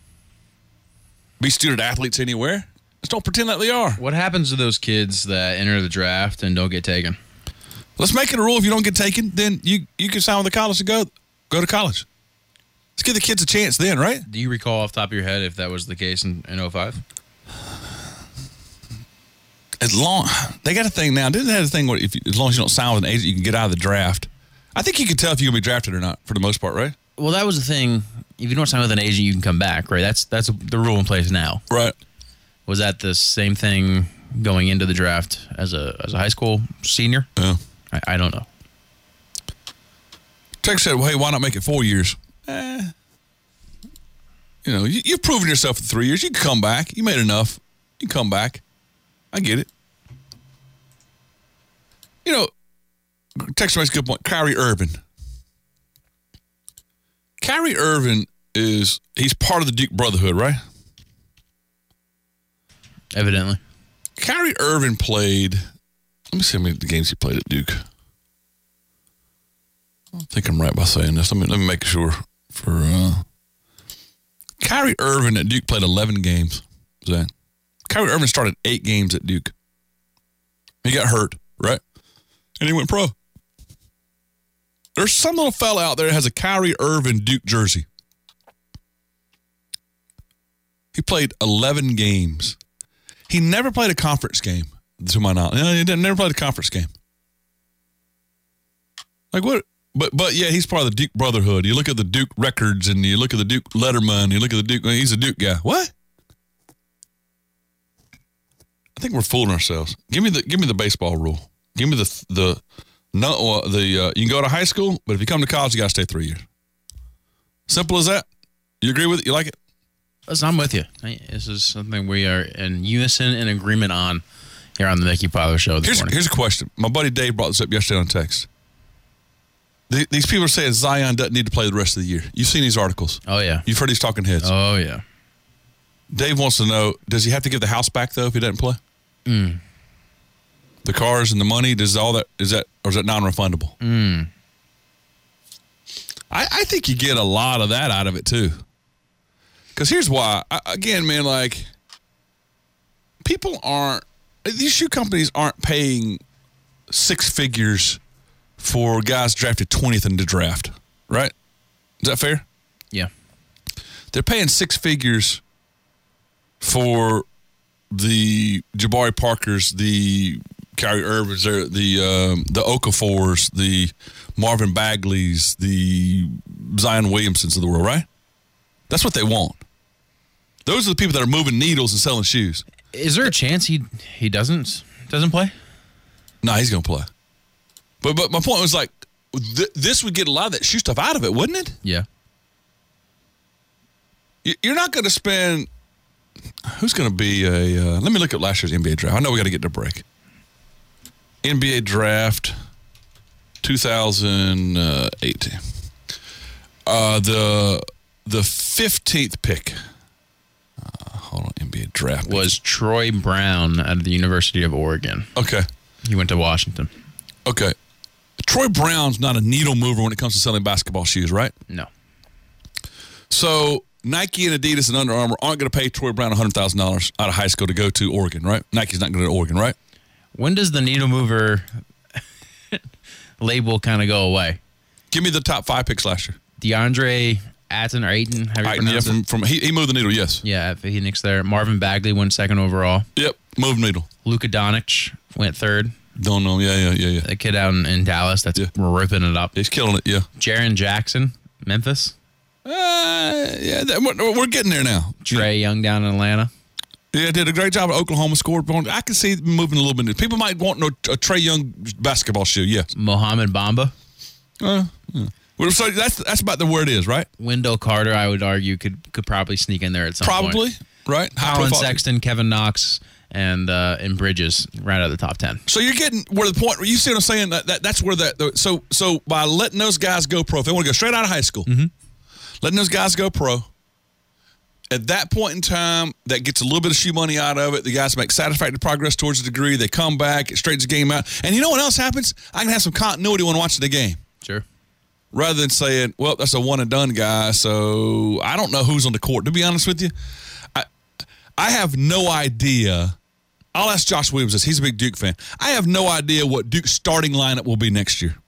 be student athletes anywhere. Just don't pretend like they are. What happens to those kids that enter the draft and don't get taken? Let's make it a rule. If you don't get taken, then you, you can sign with the college to go go to college. Let's give the kids a chance then, right? Do you recall off the top of your head if that was the case in, in oh five? As long they got a thing now. Didn't they have a thing where if you, as long as you don't sign with an agent, you can get out of the draft? I think you can tell if you're gonna be drafted or not for the most part, right? Well, that was the thing. If you don't sign with an agent, you can come back, right? That's that's the rule in place now, right? Was that the same thing going into the draft as a as a high school senior. Yeah. I, I don't know. Tex said, well, hey, why not make it four years? Eh. You know, you, you've proven yourself in three years. You can come back. You made enough. You can come back. I get it. You know, Tex makes a good point. Kyrie Irving. Kyrie Irving is, he's part of the Duke Brotherhood, right? Evidently. Kyrie Irving played, let me see how many the games he played at Duke. I think I'm right by saying this. Let me, let me make sure. For uh, Kyrie Irving at Duke played eleven games. Zach. Kyrie Irving started eight games at Duke. He got hurt, right? And he went pro. There's some little fella out there that has a Kyrie Irving Duke jersey. He played eleven games. He never played a conference game, to my knowledge. No, he didn't, never played a conference game. Like what? But but yeah, he's part of the Duke Brotherhood. You look at the Duke records and you look at the Duke Letterman, you look at the Duke, he's a Duke guy. What? I think we're fooling ourselves. Give me the give me the baseball rule. Give me the the no uh, the uh, you can go to high school, but if you come to college, you got to stay three years. Simple as that. You agree with it? You like it? Listen, I'm with you. This is something we are in unison and agreement on here on the Mickey Piler Show this here's, morning. Here's a question. My buddy Dave brought this up yesterday on text. The, these people are saying Zion doesn't need to play the rest of the year. You've seen these articles. Oh, yeah. You've heard these talking heads. Oh, yeah. Dave wants to know, does he have to give the house back, though, if he doesn't play? Mm. The cars and the money, does all that, is that, or is that non-refundable? Mm. I, I think you get a lot of that out of it, too. Because here's why. I, again, man, like, people aren't, these shoe companies aren't paying six figures for guys drafted twentieth in the draft, right? Is that fair? Yeah. They're paying six figures for the Jabari Parkers, the Kyrie Irvings, the um, the Okafors, the Marvin Bagleys, the Zion Williamsons of the world, right? That's what they want. Those are the people that are moving needles and selling shoes. Is there a chance he he doesn't doesn't play? No, nah, he's going to play. But but my point was like, th- this would get a lot of that shoe stuff out of it, wouldn't it? Yeah. You're not going to spend. Who's going to be a? Uh, let me look at last year's N B A draft. I know we got to get to break. N B A draft, two thousand eighteen. Uh, the the fifteenth pick. Uh, hold on, N B A draft was Troy Brown out of the University of Oregon. Okay, he went to Washington. Okay, Troy Brown's not a needle mover when it comes to selling basketball shoes, right? No. So Nike and Adidas and Under Armour aren't going to pay Troy Brown one hundred thousand dollars out of high school to go to Oregon, right? Nike's not going to go to Oregon, right? When does the needle mover label kind of go away? Give me the top five picks last year. DeAndre Ayton or Ayton, how do you pronounce yeah, from, it? from he, he moved the needle, yes. Yeah, at Phoenix there. Marvin Bagley went second overall. Yep, moved needle. Luka Doncic went third. Don't know. Yeah, yeah, yeah, yeah. The kid out in, in Dallas that's yeah. ripping it up. He's killing it, yeah. Jaren Jackson, Memphis. Uh, yeah, that, we're, we're getting there now. Trae yeah. Young down in Atlanta. Yeah, did a great job at Oklahoma, scored. I can see moving a little bit. People might want a, a Trae Young basketball shoe, yes. Mohamed Bamba. Uh, yeah. Well, so that's that's about the where it is, right? Wendell Carter, I would argue, could could probably sneak in there at some probably, point. Probably, right? Colin Sexton, Kevin Knox, and uh, and Bridges right out of the top ten. So you're getting where the point, you see what I'm saying? That, that That's where that, so so by letting those guys go pro, if they want to go straight out of high school, mm-hmm. letting those guys go pro, at that point in time, that gets a little bit of shoe money out of it. The guys make satisfactory progress towards a degree. They come back, it straightens the game out. And you know what else happens? I can have some continuity when watching the game. Sure. Rather than saying, well, that's a one-and-done guy, so I don't know who's on the court. To be honest with you, I I have no idea. I'll ask Josh Williams this. He's a big Duke fan. I have no idea what Duke's starting lineup will be next year.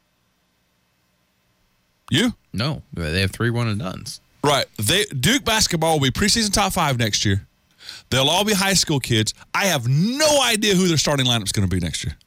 You? No. They have three one-and-dones. Right. They, Duke basketball will be preseason top five next year. They'll all be high school kids. I have no idea who their starting lineup is going to be next year.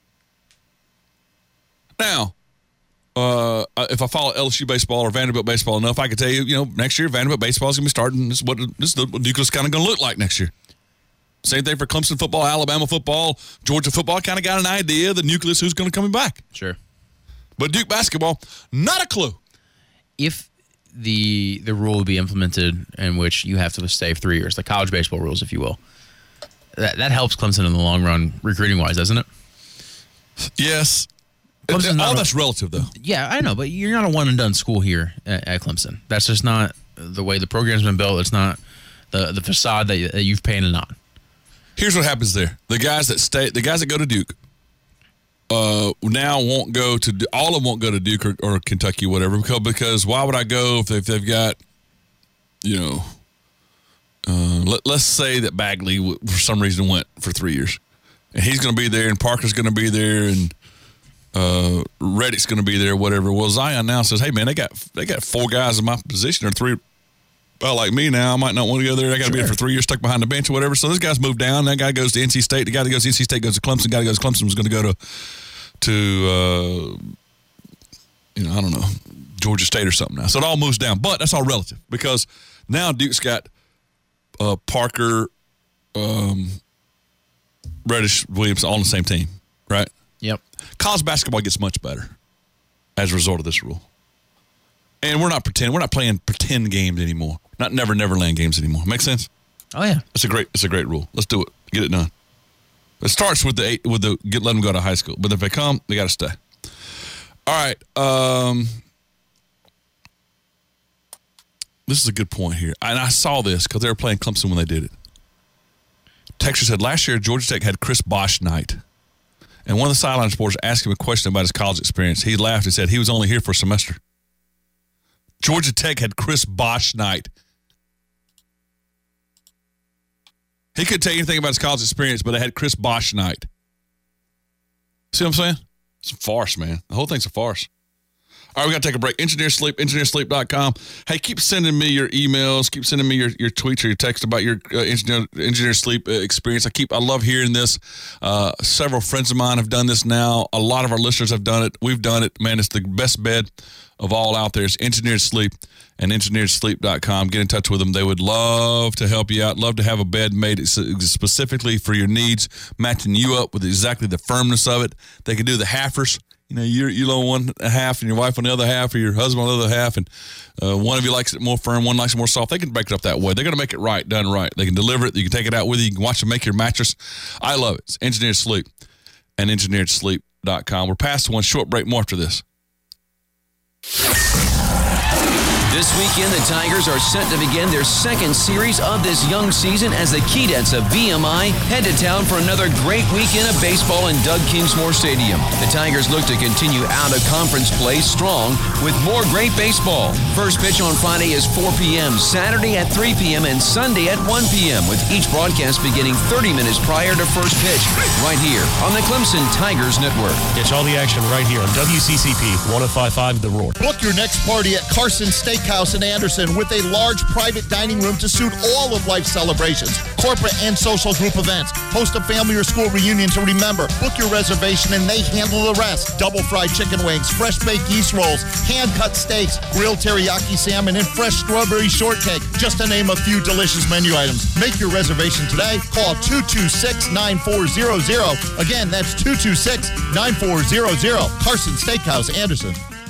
Now, uh, if I follow L S U baseball or Vanderbilt baseball enough, I could tell you, you know, next year Vanderbilt baseball is going to be starting. This is what, this is what Duke is kind of going to look like next year. Same thing for Clemson football, Alabama football, Georgia football. Kind of got an idea, the nucleus, who's going to come back. Sure. But Duke basketball, not a clue. If the the rule would be implemented in which you have to stay for three years, the college baseball rules, if you will, that, that helps Clemson in the long run, recruiting-wise, doesn't it? Yes. It, all that's relative, though. Yeah, I know, but you're not a one-and-done school here at, at Clemson. That's just not the way the program's been built. It's not the, the facade that, that you've painted on. Here's what happens there. The guys that stay, the guys that go to Duke, Uh, now won't go to all of them won't go to Duke or, or Kentucky, whatever. Because because why would I go if, they, if they've got, you know, uh, let, let's say that Bagley w- for some reason went for three years, and he's going to be there, and Parker's going to be there, and uh, Reddick's going to be there, whatever. Well, Zion now says, hey man, they got they got four guys in my position or three. Well, like me now, I might not want to go there. I got to sure. be there for three years, stuck behind the bench or whatever. So this guy's moved down. That guy goes to N C State. The guy that goes to N C State goes to Clemson. The guy that goes to Clemson was going to go to, to uh, you know, I don't know, Georgia State or something now. So it all moves down. But that's all relative because now Duke's got uh, Parker, um, Reddish, Williams all on the same team, right? Yep. College basketball gets much better as a result of this rule. And we're not pretending. We're not playing pretend games anymore. Not Never Never Land games anymore. Make sense? Oh yeah, it's a great. It's a great rule. Let's do it. Get it done. It starts with the eight, with the get let them go to high school, but if they come, they got to stay. All right. Um, this is a good point here, and I saw this because they were playing Clemson when they did it. Texas said last year Georgia Tech had Chris Bosh night, and one of the sideline reporters asked him a question about his college experience. He laughed and said he was only here for a semester. Georgia Tech had Chris Bosh night. He couldn't tell you anything about his college experience, but they had Chris Bosh night. See what I'm saying? It's a farce, man. The whole thing's a farce. All right, we got to take a break. Engineer Sleep, engineer sleep dot com. Hey, keep sending me your emails. Keep sending me your, your tweets or your text about your uh, engineer, engineer Sleep uh, experience. I keep, I love hearing this. Uh, several friends of mine have done this now. A lot of our listeners have done it. We've done it. Man, it's the best bed of all out there. It's Engineered Sleep and engineered sleep dot com. Get in touch with them. They would love to help you out. Love to have a bed made specifically for your needs, matching you up with exactly the firmness of it. They can do the halfers. You know, you're you on one half and your wife on the other half, or your husband on the other half, and uh, one of you likes it more firm, one likes it more soft. They can break it up that way. They're going to make it right, done right. They can deliver it. You can take it out with you. You can watch them make your mattress. I love it. It's Engineered Sleep and engineered sleep dot com. We're past one short break. More after this. This weekend, the Tigers are set to begin their second series of this young season as the Keydets of V M I head to town for another great weekend of baseball in Doug Kingsmore Stadium. The Tigers look to continue out-of-conference play strong with more great baseball. First pitch on Friday is four p.m., Saturday at three p.m., and Sunday at one p.m., with each broadcast beginning thirty minutes prior to first pitch, right here on the Clemson Tigers Network. Catch all the action right here on W C C P one oh five point five The Roar. Book your next party at Carson Steakhouse in Anderson with a large private dining room to suit all of life's celebrations, corporate and social group events. Host a family or school reunion to remember. Book your reservation and they handle the rest. Double fried chicken wings, fresh baked yeast rolls, hand-cut steaks, grilled teriyaki salmon, and fresh strawberry shortcake, just to name a few delicious menu items. Make your reservation today. Call two two six, nine four zero zero. Again, that's two two six, nine four zero zero. Carson Steakhouse, Anderson.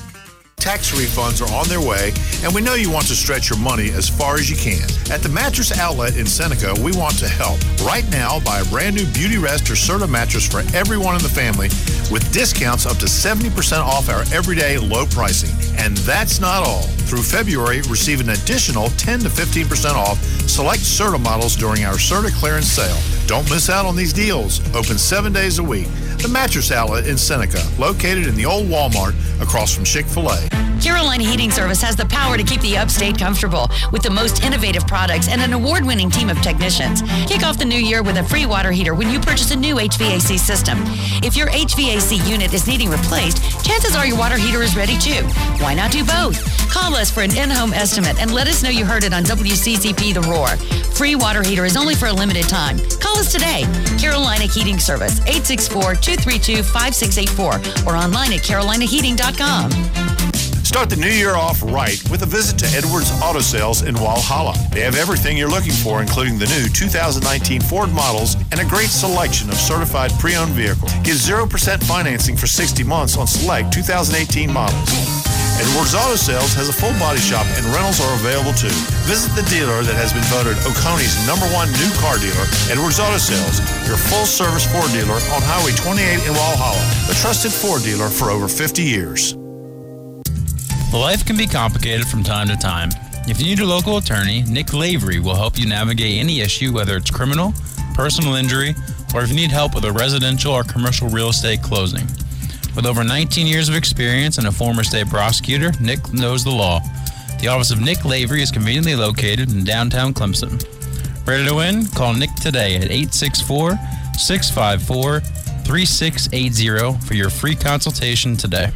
Tax refunds are on their way, and we know you want to stretch your money as far as you can. At the Mattress Outlet in Seneca, we want to help. Right now, buy a brand new Beauty Rest or Serta mattress for everyone in the family with discounts up to seventy percent off our everyday low pricing. And that's not all. Through February, receive an additional ten to fifteen percent off select Serta models during our Serta clearance sale. Don't miss out on these deals. Open seven days a week. The Mattress Outlet in Seneca, located in the old Walmart across from Chick-fil-A. Carolina Heating Service has the power to keep the upstate comfortable with the most innovative products and an award-winning team of technicians. Kick off the new year with a free water heater when you purchase a new H V A C system. If your H V A C unit is needing replaced, chances are your water heater is ready too. Why not do both? Call us for an in-home estimate and let us know you heard it on W C C P The Roar. Free water heater is only for a limited time. Call us today. Carolina Heating Service, eight six four, two three two, five six eight four or online at carolina heating dot com. Start the new year off right with a visit to Edwards Auto Sales in Walhalla. They have everything you're looking for, including the new two thousand nineteen Ford models and a great selection of certified pre-owned vehicles. Get zero percent financing for sixty months on select two thousand eighteen models. Edwards Auto Sales has a full body shop and rentals are available too. Visit the dealer that has been voted Oconee's number one new car dealer, Edwards Auto Sales, your full-service Ford dealer on Highway twenty-eight in Walhalla, the trusted Ford dealer for over fifty years. Life can be complicated from time to time. If you need a local attorney, Nick Lavery will help you navigate any issue, whether it's criminal, personal injury, or if you need help with a residential or commercial real estate closing. With over nineteen years of experience and a former state prosecutor, Nick knows the law. The office of Nick Lavery is conveniently located in downtown Clemson. Ready to win? Call Nick today at eight six four, six five four, three six eight zero for your free consultation today.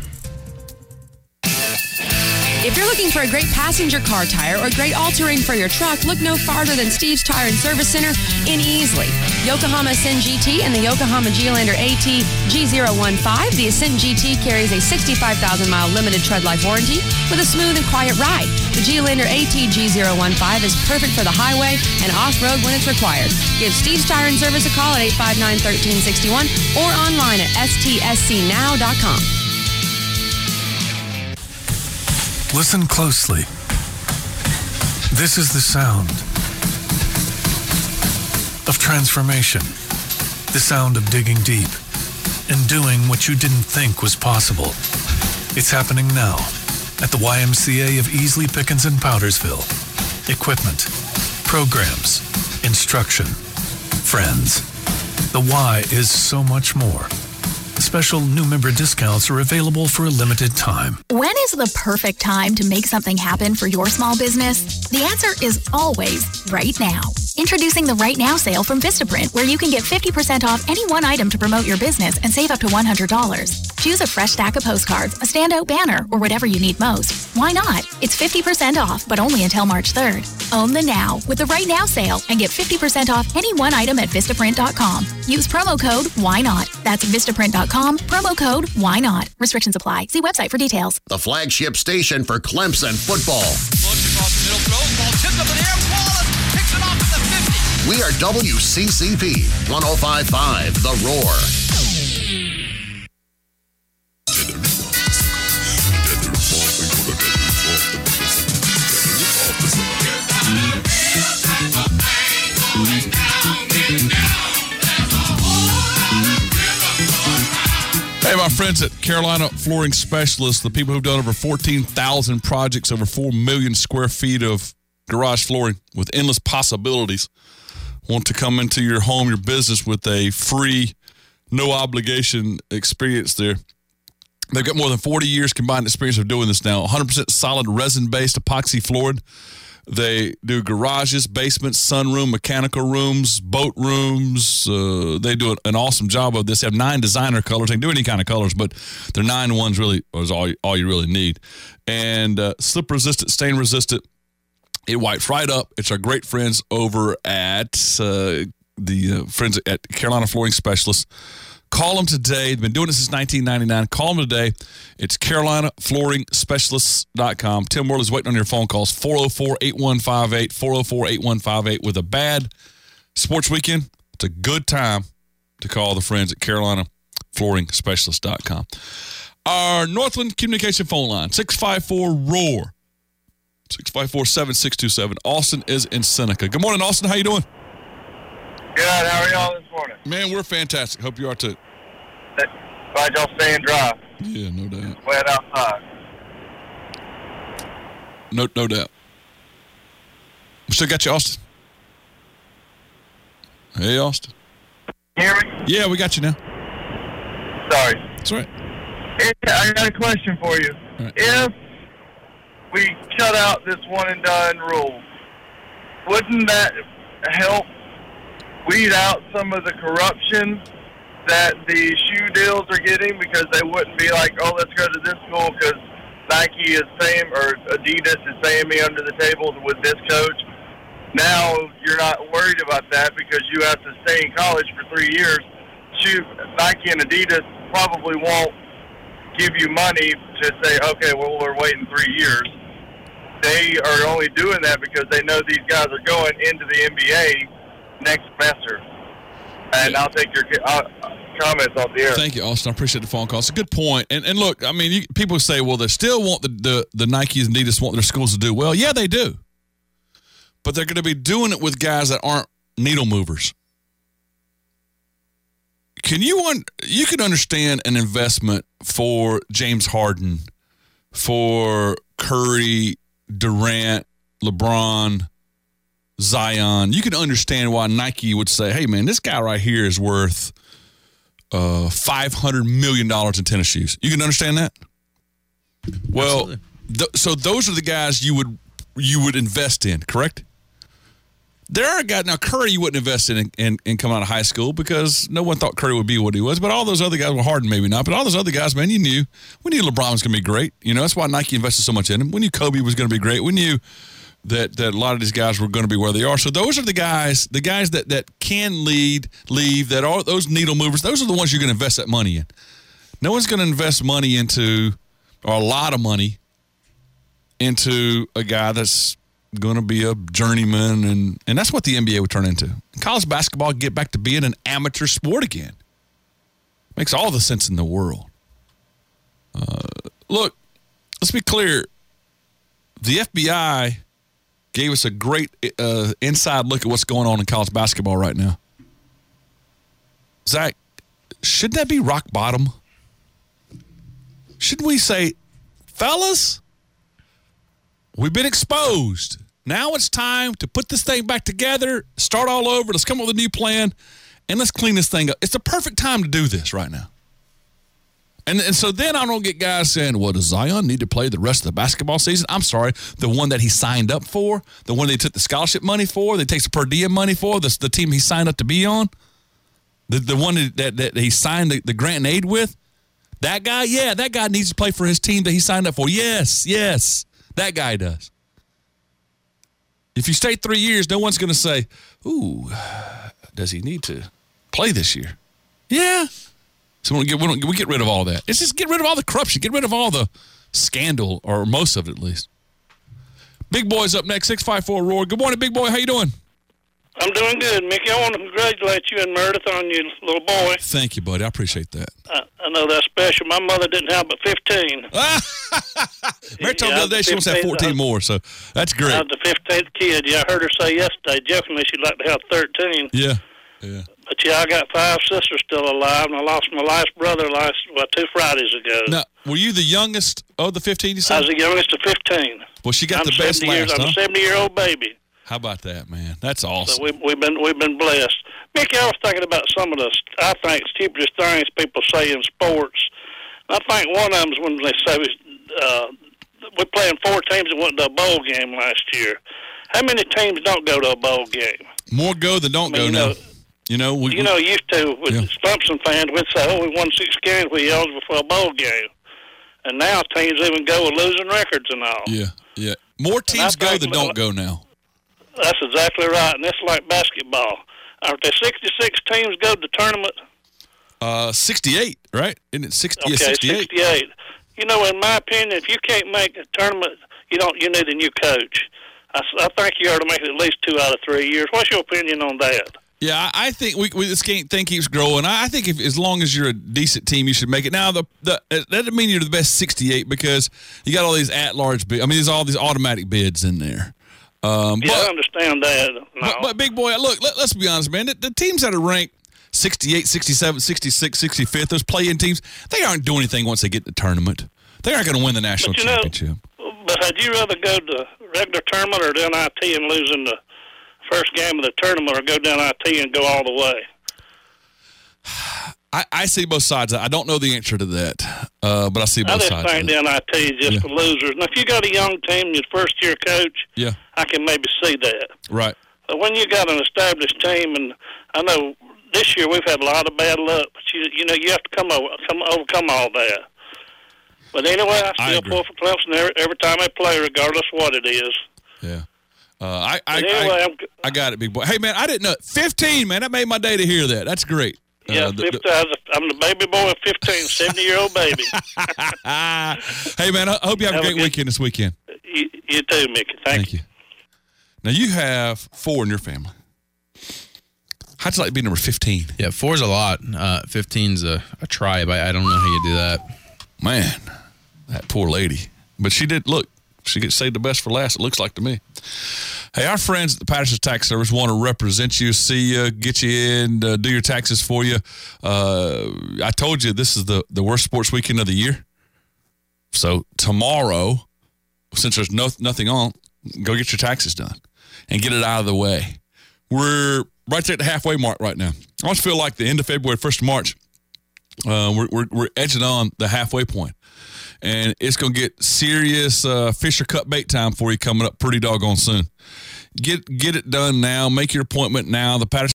If you're looking for a great passenger car tire or great all-terrain for your truck, look no farther than Steve's Tire and Service Center in Easley. Yokohama Ascend G T and the Yokohama Geolandar A T G zero one five. The Ascend G T carries a sixty-five thousand mile limited tread life warranty with a smooth and quiet ride. The Geolandar A T G zero one five is perfect for the highway and off-road when it's required. Give Steve's Tire and Service a call at eight five nine, one three six one or online at S T S C now dot com. Listen closely. This is the sound of transformation, the sound of digging deep and doing what you didn't think was possible. It's happening now at the Y M C A of Easley, Pickens, and Powdersville. Equipment, programs, instruction, friends. The Y is so much more. Special new member discounts are available for a limited time. When is the perfect time to make something happen for your small business? The answer is always right now. Introducing the Right Now sale from Vistaprint, where you can get fifty percent off any one item to promote your business and save up to one hundred dollars. Choose a fresh stack of postcards, a standout banner, or whatever you need most. Why not? It's fifty percent off, but only until March third. Own the now with the Right Now sale and get fifty percent off any one item at Vistaprint dot com. Use promo code Why Not. That's Vistaprint dot com, promo code Why Not. Restrictions apply. See website for details. The flagship station for Clemson football. We are W C C P one oh five point five The Roar. Hey, my friends at Carolina Flooring Specialists, the people who've done over fourteen thousand projects, over four million square feet of garage flooring with endless possibilities, want to come into your home, your business with a free, no obligation experience there. They've got more than forty years combined experience of doing this now. one hundred percent solid resin-based epoxy flooring. They do garages, basements, sunroom, mechanical rooms, boat rooms. Uh, they do an awesome job of this. They have nine designer colors. They can do any kind of colors, but their nine ones really is all, all you really need. And uh, slip-resistant, stain-resistant. It wipes right up. It's our great friends over at uh, the uh, friends at Carolina Flooring Specialists. Call them today. They've been doing it since nineteen ninety-nine. Call them today. It's Carolina Flooring Specialists dot com. Tim Worley's waiting on your phone calls. four oh four, eight one five eight, four oh four, eight one five eight. With a bad sports weekend, it's a good time to call the friends at Carolina Flooring Specialists dot com. Our Northland Communication phone line, six five four, R O A R. six five four, seven six two seven. Austin is in Seneca. Good morning, Austin. How you doing? Good. How are y'all this morning? Man, we're fantastic. Hope you are too. Glad y'all staying dry. Yeah, no doubt. It's wet outside. No, no doubt. We still got you, Austin. Hey, Austin. Can you hear me? Yeah, we got you now. Sorry. That's right. Yeah, I got a question for you. Right. If we cut out this one and done rule, wouldn't that help weed out some of the corruption that the shoe deals are getting? Because they wouldn't be like, oh, let's go to this school because Nike is paying, or Adidas is paying me under the table with this coach. Now you're not worried about that because you have to stay in college for three years. Shoe, Nike and Adidas probably won't give you money to say, okay, well, we're waiting three years. They are only doing that because they know these guys are going into the N B A next semester. And I'll take your uh, comments off the air. Thank you, Austin. I appreciate the phone call. It's a good point. And and look, I mean, you, people say, well, they still want the, the, the Nikes and Adidas want their schools to do well. Yeah, they do. But they're going to be doing it with guys that aren't needle movers. Can you un- you can understand an investment for James Harden, for Curry, Durant, LeBron, Zion. You can understand why Nike would say, hey, man, this guy right here is worth uh, five hundred million dollars in tennis shoes. You can understand that? Well, th- so those are the guys you would you would invest in, correct? There are guys, now Curry you wouldn't invest in and, and, and come out of high school because no one thought Curry would be what he was, but all those other guys were Harden maybe not, but all those other guys, man, you knew. We knew LeBron was going to be great. You know, that's why Nike invested so much in him. We knew Kobe was going to be great. We knew that, that a lot of these guys were going to be where they are. So those are the guys, the guys that, that can lead, leave, that are those needle movers, those are the ones you're going to invest that money in. No one's going to invest money into, or a lot of money, into a guy that's going to be a journeyman, and, and that's what the N B A would turn into. College basketball get back to being an amateur sport again. Makes all the sense in the world. Uh, look, let's be clear. The F B I gave us a great uh, inside look at what's going on in college basketball right now. Zach, should that be rock bottom? Shouldn't we say, fellas, we've been exposed. Now it's time to put this thing back together, start all over. Let's come up with a new plan, and let's clean this thing up. It's the perfect time to do this right now. And and so then I don't get guys saying, well, does Zion need to play the rest of the basketball season? I'm sorry, the one that he signed up for, the one they took the scholarship money for, that takes the per diem money for, that's the team he signed up to be on, the the one that, that he signed the, the grant and aid with, that guy, yeah, that guy needs to play for his team that he signed up for. Yes, yes, that guy does. If you stay three years, no one's going to say, ooh, does he need to play this year? Yeah. So we, get, we, don't, we get rid of all that. It's just get rid of all the corruption. Get rid of all the scandal, or most of it at least. Big Boy's up next, six five four Roar. Good morning, Big Boy. How you doing? I'm doing good, Mickey. I want to congratulate you and Meredith on your little boy. Thank you, buddy. I appreciate that. I, I know that's special. My mother didn't have but fifteen. Mary told me the other day she wants to have fourteen more, so that's great. I was the fifteenth kid. Yeah, I heard her say yesterday, definitely she'd like to have thirteen. Yeah, yeah. But, yeah, I got five sisters still alive, and I lost my last brother last, well, two Fridays ago. Now, were you the youngest of the fifteen, you said? I was the youngest of fifteen. Well, she got I'm the best years, last, I'm huh? a seventy-year-old baby. How about that, man? That's awesome. So we, we've been we've been blessed. Mickey, I was thinking about some of the, I think, stupidest things people say in sports. I think one of them is when they say uh, we're playing four teams that went to a bowl game last year. How many teams don't go to a bowl game? More go than don't I mean, go you now. know, You know, we, you know, used to with Yeah. Clemson fans, we'd say, "Oh, we won six games, we eligible for a bowl game," and now teams even go with losing records and all. yeah, yeah. More teams go than don't go now. That's exactly right, and it's like basketball. Are there sixty-six teams go to the tournament? Uh, sixty-eight, right? Isn't it sixty? Okay, yeah, sixty-eight. sixty-eight. You know, in my opinion, if you can't make a tournament, you don't. You need a new coach. I, I think you ought to make it at least two out of three years. What's your opinion on that? Yeah, I I think we, we this game thing keeps growing. I think if as long as you're a decent team, you should make it. Now, the the that doesn't mean you're the best sixty-eight because you got all these at-large bids. I mean, there's all these automatic bids in there. Um, Yeah, but, I understand that. No. but, but big boy, look, let, let's be honest, man. The, the teams that are ranked sixty-eight, sixty-seven, sixty-six, sixty-fifth, those play-in teams, they aren't doing anything once they get in the tournament. They aren't going to win the national But you know, championship. But had you rather go to regular tournament or to N I T and lose in the first game of the tournament, or go to N I T and go all the way? I, I see both sides. I don't know the answer to that, uh, but I see both I just sides. think the N I T is just Yeah. for losers. And if you got a young team, your first-year coach, Yeah, I can maybe see that. right. But when you got an established team, and I know this year we've had a lot of bad luck, but you you know you have to come over, come overcome all that. But anyway, I I still agree. pull for Clemson every, every time they play, regardless of what it is. Yeah. Uh, I I, But anyway, I, I'm- I got it, big boy. Hey, man, I didn't know. fifteen, man. That made my day to hear that. That's great. Yeah, Uh, the- fifty, I'm the baby boy of fifteen, seventy-year-old baby. Hey, man, I I hope you have, Have a a great good- weekend this weekend. You, you too, Mickey. Thank, Thank you. Now, you have four in your family. How'd you like to be number fifteen? Yeah, four's a lot. Uh, fifteen's a, a tribe. I, I don't know how you do that. Man, that poor lady. But she did, look, she gets saved the best for last, it looks like to me. Hey, our friends at the Patterson's Tax Service want to represent you, see you, get you in, uh, do your taxes for you. Uh, I told you this is the, the worst sports weekend of the year. So tomorrow, since there's no, nothing on, go get your taxes done and get it out of the way. We're right there at the halfway mark right now. I almost feel like the end of February, first of March, uh, we're, we're, we're edging on the halfway point. And it's going to get serious uh, Fisher cut bait time for you coming up pretty doggone soon. Get get it done now. Make your appointment now. The Patterson